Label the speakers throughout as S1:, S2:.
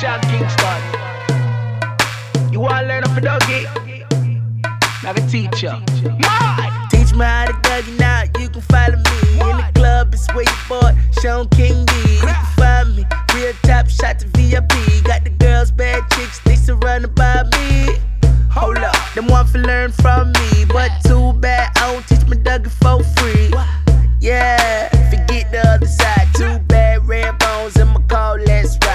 S1: Sean Kingston. You wanna learn up a doggy? Like a teacher.
S2: Teach me how to Dougie now, you can follow me. In the club, it's where your boy Sean King B. You can find me, real top shot to VIP. Got the girls, bad chicks, they surrounded by me. Hold up, them want to learn from me, but too bad I don't teach my Dougie for free. Yeah, forget the other side. Too bad, red bones in my car, let's ride.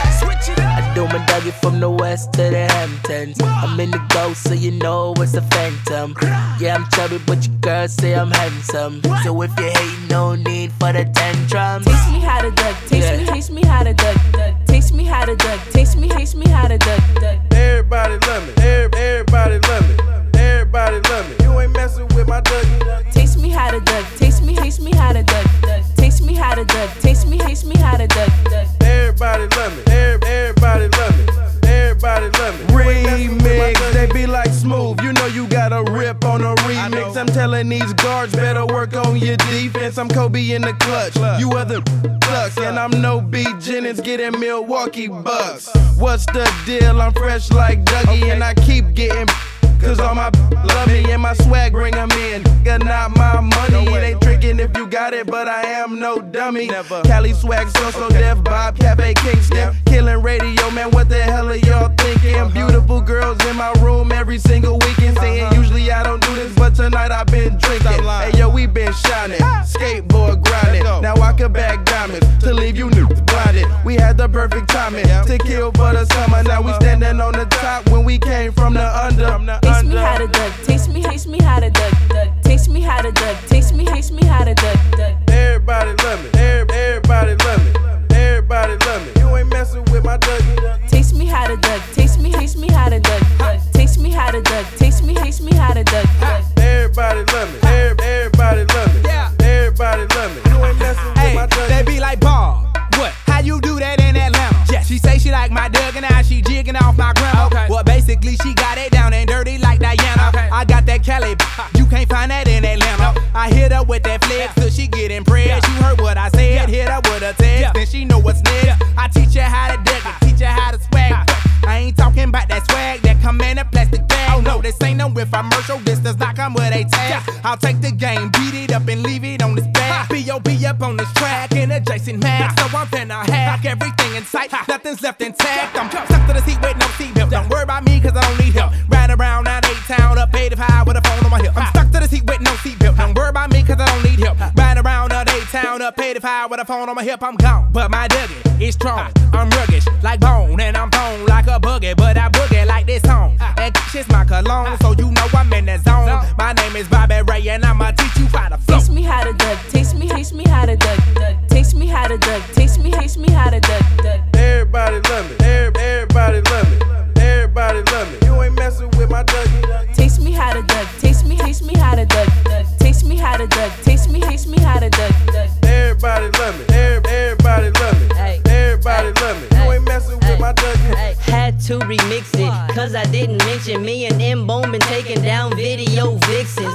S2: I do my Dougie from the west to the Hamptons. I'm in the ghost, so you know it's a phantom. Yeah, I'm chubby, but your girls say I'm handsome. So if you hate, no need for the tantrums.
S3: Teach me how to duck, teach me how to duck, teach me how to duck, teach me how to duck.
S4: Everybody love me, everybody love me, everybody love me. You ain't messing with my Dougie.
S3: Teach me how to duck, teach me how to duck, teach me how to duck, teach me how to duck.
S4: Everybody love me, everybody love me, everybody love me. Remix, they be like Smooth, you know you got a rip on a remix. I'm telling these guards better work on your defense. I'm Kobe in the clutch, you other sucks, and I'm no B Jennings getting Milwaukee Bucks. What's the deal? I'm fresh like Dougie, and I keep getting. Cause all my love me and my swag bring them in. Nigga, not my money. It ain't tricking if you got it, but I am no dummy. Never. Cali swag, so deaf, Bob, Cafe Kingston. Killing radio, man, what the hell are y'all thinking? Beautiful girls in my room every single weekend. Saying usually I don't do this, but tonight I've been drinking. Hey yo, we been shining, skateboard grinding. Now I can bag diamonds to leave you niggas blinded. We had the perfect timing to kill for the summer. Now we standing on the top when we came from the under.
S3: Teach me how to duck, teach me how to duck, teach me how to duck, teach me how to duck.
S4: Everybody love me, everybody love me, everybody love me. You ain't messing with my Dougie.
S3: Teach me how to duck, teach me how to duck, teach me how to duck, teach me how to duck.
S4: Everybody love me, everybody love me, everybody love me. You ain't messing with my Dougie.
S5: They be like, Bob, what? How you do that in Atlanta? Yes. She say she like my Dougie, now she jigging off my grandma. Okay. Well, basically she got it down and dirty like Diana. Okay. I got that Cali, you can't find that in Atlanta. No. I hit her with that flex till she get impressed. You heard what I said, hit her with a text, then she know what's next. I teach her how to duck it, teach her how to swag. I ain't talking about that swag that come in a plastic bag. Oh no, this ain't no infomercial, this does not come with a tag. I'll take the game, beat it up and leave it on this bag. B.O.B. up on this track in a Jason Max. So I'm finna hack everything in sight, nothing's left intact. I'm stuck to the seat with no seatbelt. Don't worry about me cause I don't need help. Ride around that A-town up 85 with a phone on my hip. I'm stuck to the seat with no seatbelt. Don't worry about me cause I don't need help. Ride around that A-town up 85 with a phone on my hip. I'm gone, but my Dougie is strong. I'm rugged like bone and I'm bone like a boogie, but I boogie like this song. And shit's my cologne, so you know I'm in the zone. My name is Bobby Ray and I'ma teach you how to flow.
S3: Teach me how to duck, teach me how to duck, teach me how to duck, teach me how to duck.
S4: Everybody love me, everybody love me, everybody love me. You ain't messing with my Dougie.
S3: Teach me how to duck, teach me how to duck, teach me how to duck, teach me how to duck.
S4: Everybody love me, everybody love me, everybody love me. You ain't messing with my Dougie.
S2: Had to remix it, cause I didn't mention me and M-Bone been taking down video vixens.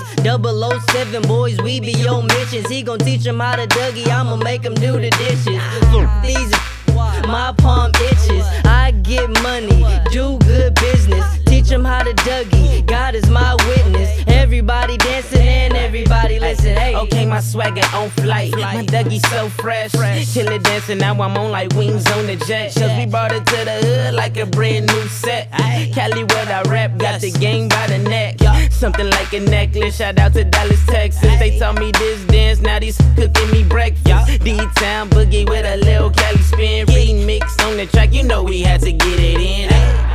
S2: 007 boys, we be on missions. He gon' teach him how to Dougie, I'ma make him do the dishes. These my palm itches, I get money, do good business. Teach him how to Dougie, God is my witness. Everybody dancing and everybody listen. Hey, okay, my swagger on flight, my Dougie so fresh. Kill it dancing, now I'm on like wings on the jet. Cause we brought it to the hood like a brand new set. Cali where I rap, got the game by the neck. Something like a necklace, shout out to Dallas, Texas. They taught me this dance, now these cooking me breakfast. D-Town boogie with a little Cali spin. Remix on the track, you know we had to get it in.